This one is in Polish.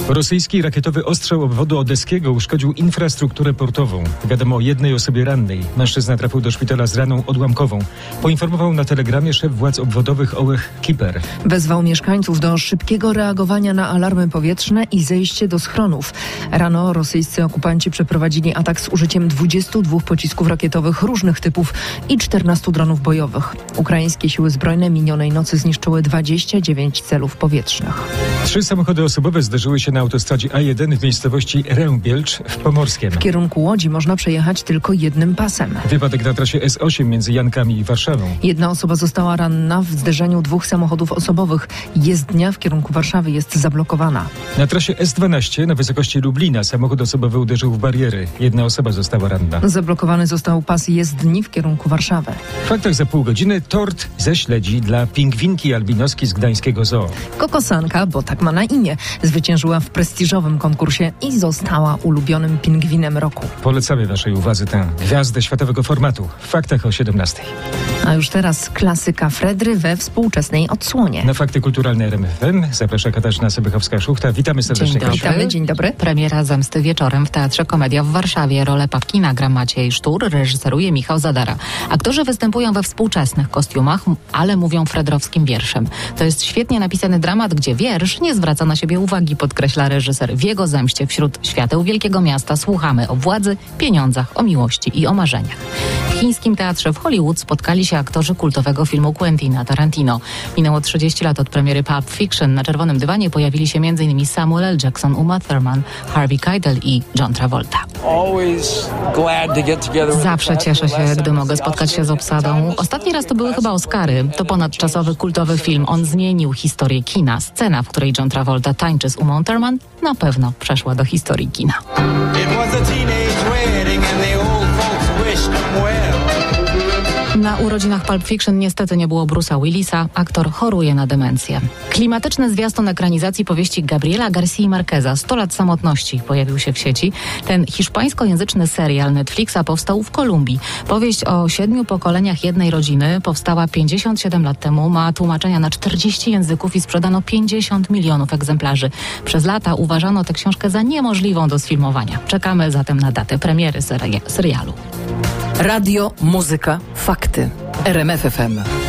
Rosyjski rakietowy ostrzał obwodu odeskiego uszkodził infrastrukturę portową. Wiadomo o jednej osobie rannej. Mężczyzna trafił do szpitala z raną odłamkową. Poinformował na telegramie szef władz obwodowych Ołeh Kiper. Wezwał mieszkańców do szybkiego reagowania na alarmy powietrzne i zejście do schronów. Rano rosyjscy okupanci przeprowadzili atak z użyciem 22 pocisków rakietowych różnych typów i 14 dronów bojowych. Ukraińskie siły zbrojne minionej nocy zniszczyły 29 celów powietrznych. 3 samochody osobowe zderzyły się na autostradzie A1 w miejscowości Rębielcz w Pomorskiem. W kierunku Łodzi można przejechać tylko jednym pasem. Wypadek na trasie S8 między Jankami i Warszawą. Jedna osoba została ranna w zderzeniu 2 samochodów osobowych. Jezdnia w kierunku Warszawy jest zablokowana. Na trasie S12 na wysokości Lublina samochód osobowy uderzył w bariery. Jedna osoba została ranna. Zablokowany został pas jezdni w kierunku Warszawy. W faktach za pół godziny tort ze śledzi dla pingwinki albinoski z gdańskiego zoo. Kokosanka, bo tak ma na imię, zwyciężyła w prestiżowym konkursie i została ulubionym pingwinem roku. Polecamy waszej uwadze tę gwiazdę światowego formatu. W faktach o 17. A już teraz klasyka Fredry we współczesnej odsłonie. Na fakty kulturalne RMF FM zaprasza Katarzyna Sobychowska-Szuchta. Witamy serdecznie. Witamy, dzień dobry. Premiera Zemsty wieczorem w Teatrze Komedia w Warszawie. Rolę Papkina gra Maciej Sztur, reżyseruje Michał Zadara. Aktorzy występują we współczesnych kostiumach, ale mówią fredrowskim wierszem. To jest świetnie napisany dramat, gdzie wiersz nie zwraca na siebie uwagi, podkreśla reżyser. W jego zemście wśród świateł wielkiego miasta słuchamy o władzy, pieniądzach, o miłości i o marzeniach. W chińskim teatrze w Hollywood spotkali się aktorzy kultowego filmu Quentina Tarantino. Minęło 30 lat od premiery Pulp Fiction. Na czerwonym dywanie pojawili się m.in. Samuel L. Jackson, Uma Thurman, Harvey Keitel i John Travolta. Zawsze cieszę się, gdy mogę spotkać się z obsadą. Ostatni raz to były chyba Oscary. To ponadczasowy, kultowy film. On zmienił historię kina. Scena, w której John Travolta tańczy z Umą Thurman, na pewno przeszła do historii kina. Na urodzinach Pulp Fiction niestety nie było Bruce'a Willisa. Aktor choruje na demencję. Klimatyczny zwiastun ekranizacji powieści Gabriela García Márqueza 100 lat samotności pojawił się w sieci. Ten hiszpańskojęzyczny serial Netflixa powstał w Kolumbii. Powieść o 7 pokoleniach jednej rodziny powstała 57 lat temu. Ma tłumaczenia na 40 języków i sprzedano 50 milionów egzemplarzy. Przez lata uważano tę książkę za niemożliwą do sfilmowania. Czekamy zatem na datę premiery serialu. Radio, muzyka, fakty. RMF FM.